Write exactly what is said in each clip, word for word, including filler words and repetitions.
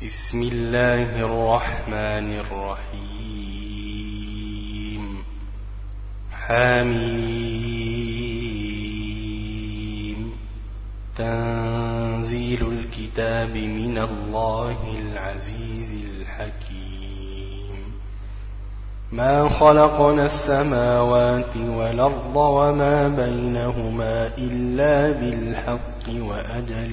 بسم الله الرحمن الرحيم. حميم. تنزيل الكتاب من الله العزيز الحكيم. ما خلقنا السماوات والأرض وما بينهما إلا بالحق وأجل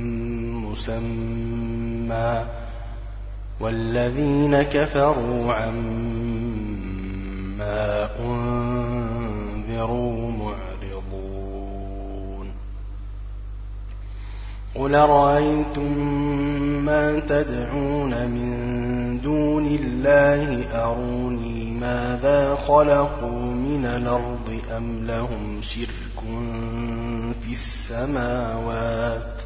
مسمى، والذين كفروا عما أنذروا معرضون. قل رأيتم ما تدعون من دون الله أروني ماذا خلقوا من الأرض أم لهم شرك في السماوات،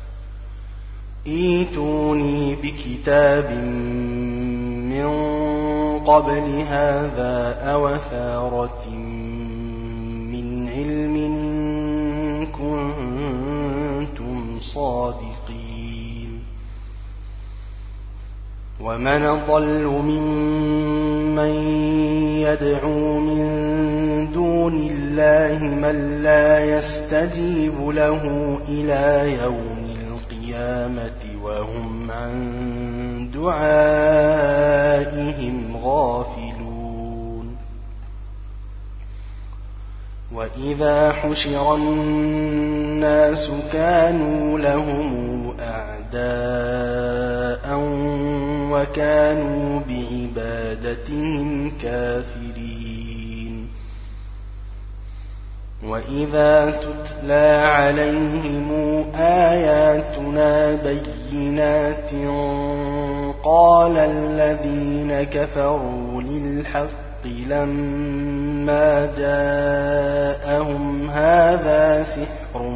ائتوني بكتاب من قبل هذا أو أثارة من علم إن كنتم صادقين. ومن أضل ممن يدعو من دون الله من لا يستجيب له إلى يوم وهم عن دعائهم غافلون. وإذا حشر الناس كانوا لهم أعداء وكانوا بعبادتهم كافرين. وإذا تتلى عليهم آياتنا بينات قال الذين كفروا للحق لما جاءهم هذا سحر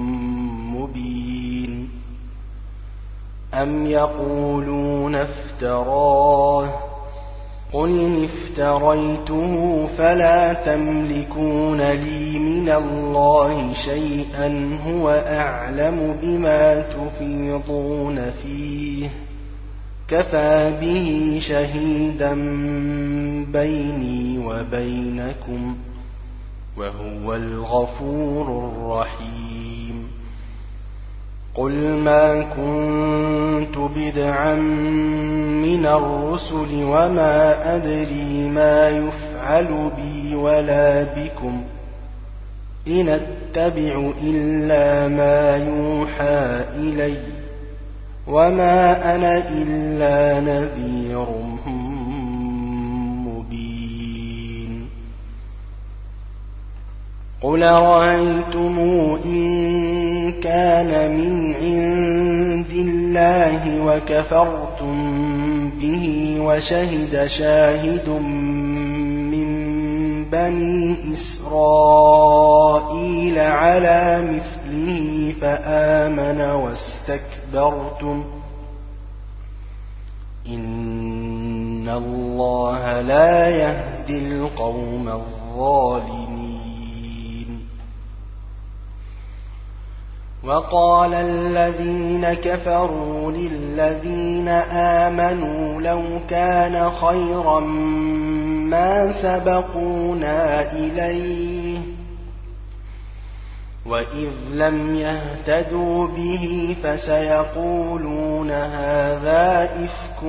مبين، أم يقولون افتراه، قل إن افتريته فلا تملكون لي من الله شيئا هو أعلم بما تفيضون فيه، كفى به شهيدا بيني وبينكم وهو الغفور الرحيم. قل ما كنت بدعا من الرسل وما أدري ما يفعل بي ولا بكم، إن أتبع إلا ما يوحى إلي وما أنا إلا نذير مبين. قل رأيتم إن كان من عند الله وكفرتم به وشهد شاهد من بني إسرائيل على مثله فآمن واستكبرتم، إن الله لا يهدي القوم الظالمين. وقال الذين كفروا للذين آمنوا لو كان خيرا ما سبقونا إليه، وإذ لم يهتدوا به فسيقولون هذا إفك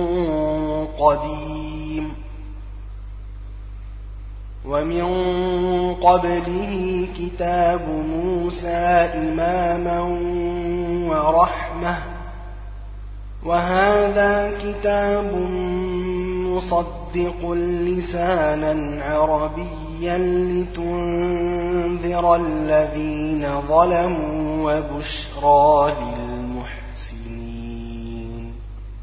قديم. ومن قبله كتاب موسى إماما ورحمة، وهذا كتاب مصدق لسانا عربيا لتنذر الذين ظلموا وبشرى للمحسنين.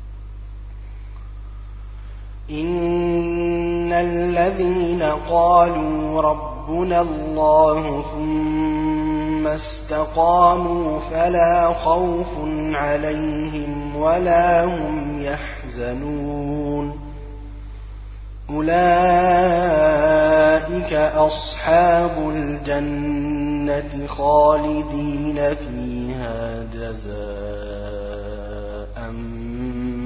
إن الذين قالوا ربنا الله ثم استقاموا فلا خوف عليهم ولا هم يحزنون، أولئك أصحاب الجنة خالدين فيها جزاء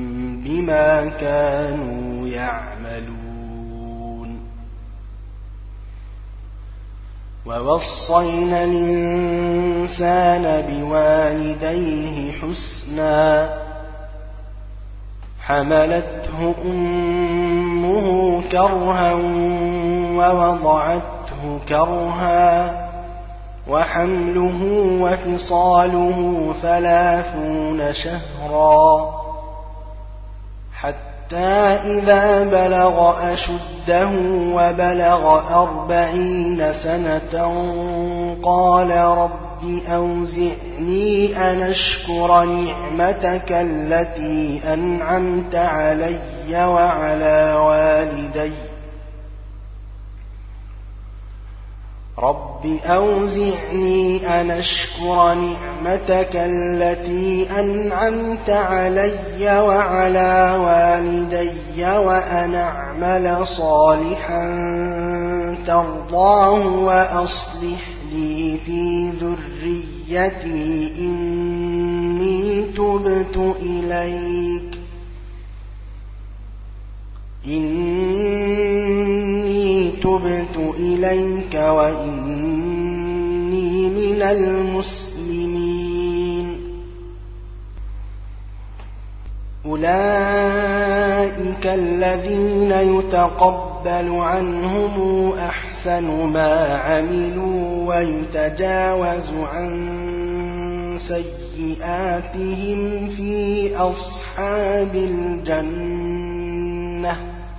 بما كانوا يعملون. ووصينا الإنسان بوالديه حسنا حملته أمه كرها ووضعته كرها وحمله وفصاله ثلاثون شهرا حتى إذا بلغ أشده وبلغ أربعين سنة قال رب أوزعني أن أشكر نعمتك التي أنعمت علي وعلى والدي رب أوزعني أن أشكر نعمتك التي أنعمت علي وعلى والدي وأن أعمل صالحا ترضاه وأصلح لي في ذريتي إني تبت إليك إني تبت إليك وإني من المسلمين. أولئك الذين يتقبل عنهم أحسن ما عملوا ويتجاوز عن سيئاتهم في أصحاب الجنة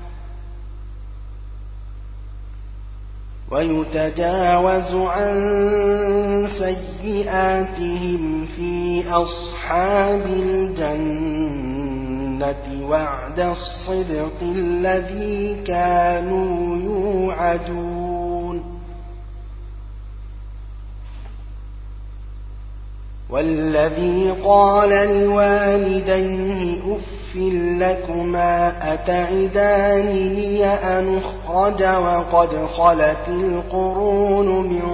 ويتجاوز عن سيئاتهم في أصحاب الجنة وعد الصدق الذي كانوا يوعدون. والذي قال لوالديه أف لكما أتعدانني أن أخرج وقد خلت القرون من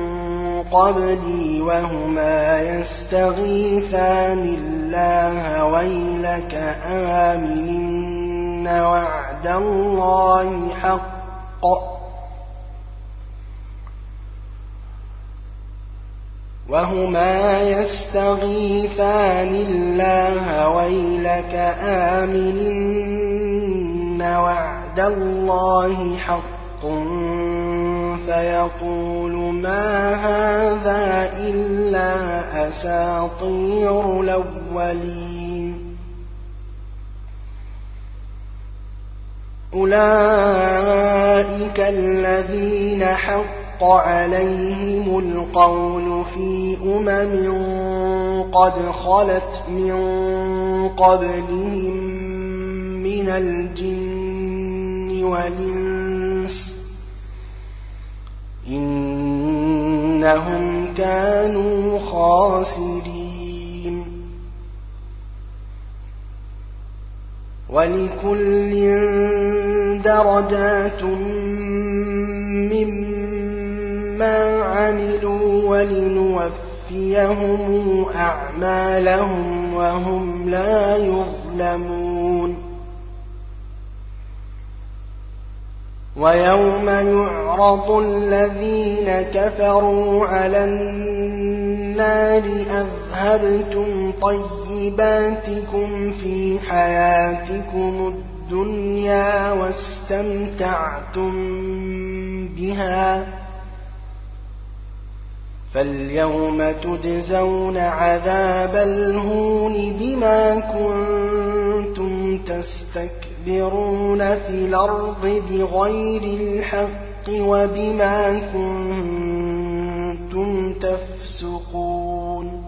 قبلي وهما يستغيثان الله ويلك آمن وعد الله حق وهما يستغيثان الله ويلك آمن وعد الله حق فيقول ما هذا إلا أساطير الأولين. أولئك الذين حق عليهم القول في أمم قد خلت من قبلهم من الجن والإنس إنهم كانوا خاسرين. ولكل درجات مما عملوا ولنوفيهم أعمالهم وهم لا يظلمون. ويوم يعرض الذين كفروا على النار أذهبتم طيباتكم في حياتكم الدنيا واستمتعتم بها فاليوم تجزون عذاب الهون بما كنتم تستكبرون في الأرض بغير الحق وبما كنتم تفسقون.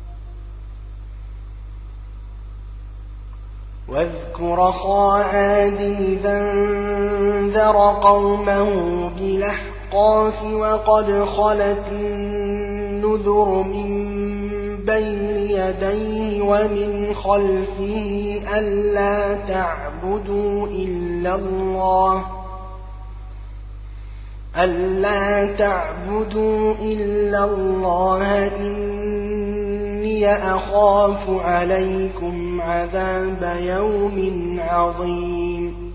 واذكر أخا عاد إذا انذر قومه بالأحقاف وقد خلت النذر من بين يديه ومن خلفه ألا تعبدوا إلا الله ألا تعبدوا إلا الله إني أخاف عليكم عذاب يوم عظيم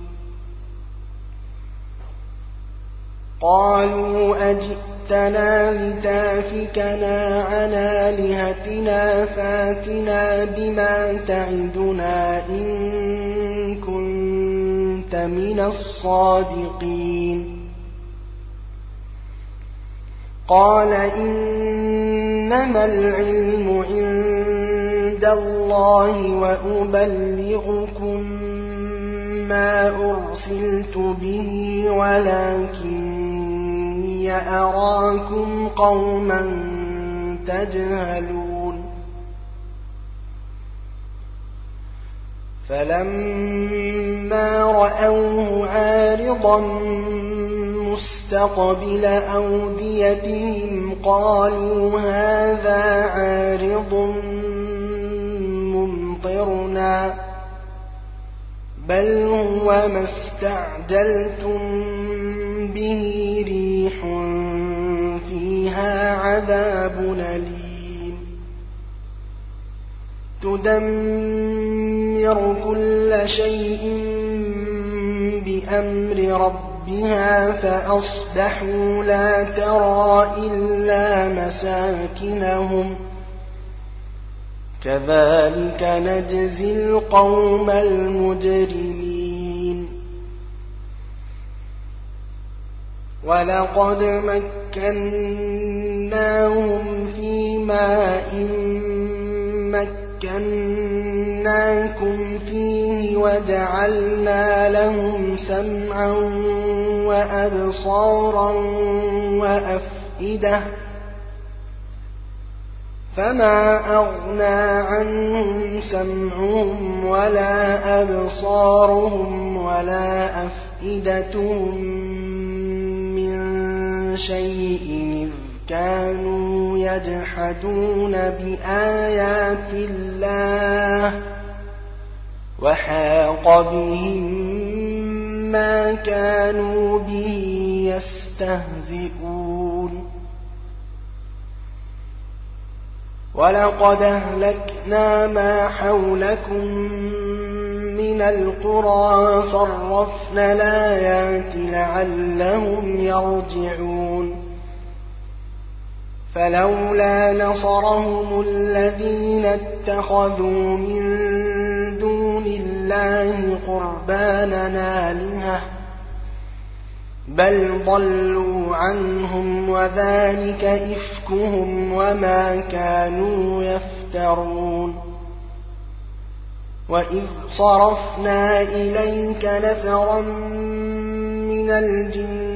قالوا أجئتنا لتافكنا عن آلهتنا فاتنا بما تعدنا إن كنت من الصادقين قال إنما العلم عند الله وأبلغكم ما أرسلت به ولكني أراكم قوما تجهلون فلما رأوه عارضا مستقبل أوديتهم قالوا هذا عارض ممطرنا بل هو ما استعجلتم به ريح فيها عذاب أليم تدمر كل شيء بأمر ربها فأصبحوا لا ترى إلا مساكنهم كذلك نجزي القوم المجرمين ولقد مكناهم في ماء مكناكم فيه وجعلنا لهم سمعا وأبصارا وأفئدة فما أغنى عنهم سمعهم ولا أبصارهم ولا أفئدتهم من شيء إذ كانوا يجحدون بآيات الله وحاق بهم ما كانوا به يستهزئون ولقد أهلكنا ما حولكم من القرى صرفنا الآيات لعلهم يرجعون فلولا نصرهم الذين اتخذوا من دون الله قربانا آلهة بل ضلوا عنهم وذلك إفكهم وما كانوا يفترون وإذ صرفنا إليك نفرا من الجن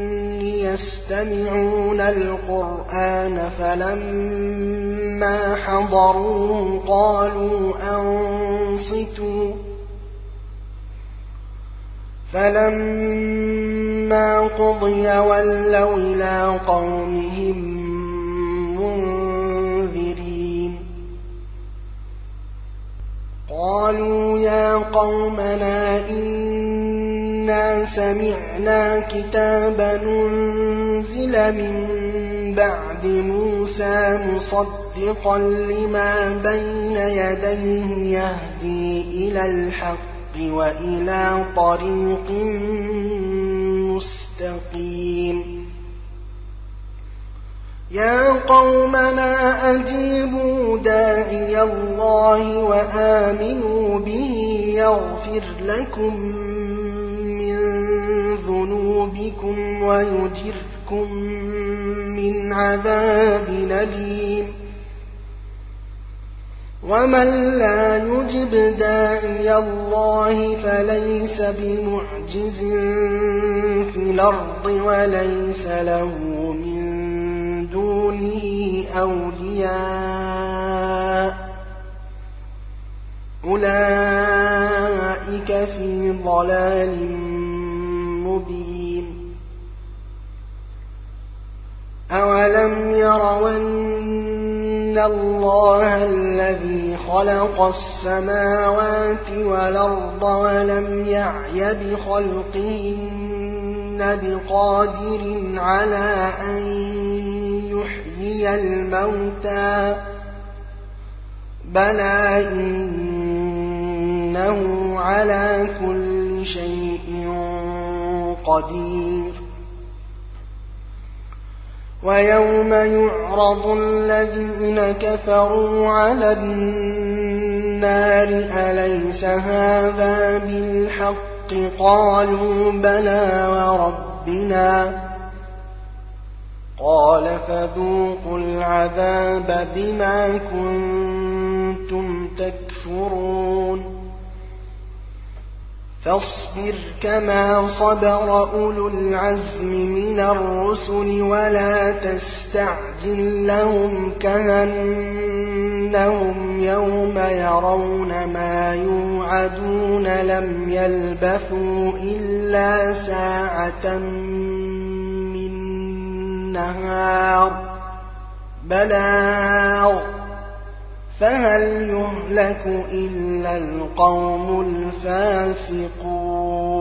يستمعون القرآن فلما حضروه قالوا أنصتوا فلما قضي ولوا إلى قومهم منذرين قالوا يا قومنا إنا سمعنا كتابا أنزل من بعد موسى مصدقا لما بين يديه يهدي إلى الحق وإلى طريق مستقيم يا قومنا أجيبوا داعي الله وآمنوا به يغفر لكم من ذنوبكم ويجركم من عذاب أليم ومن لا يجب داعي الله فليس بمعجز في الأرض وليس له من دونه أولياء أولئك في ضلال مبين أولم يروا أن الله الذي خلق السماوات والأرض ولم يعي بخلقهن بقادر على أن يحيي الموتى بلى إنه إنه على كل شيء قدير. ويوم يعرض الذين كفروا على النار أليس هذا بالحق قالوا بلى وربنا قال فذوقوا العذاب بما كنتم تكفرون. فاصبر كما صبر أولو العزم من الرسل ولا تستعجل لهم كأنهم يوم يرون ما يوعدون لم يلبثوا إلا ساعة من نهار بلاغ فهل يهلك إلا القوم الفاسقون.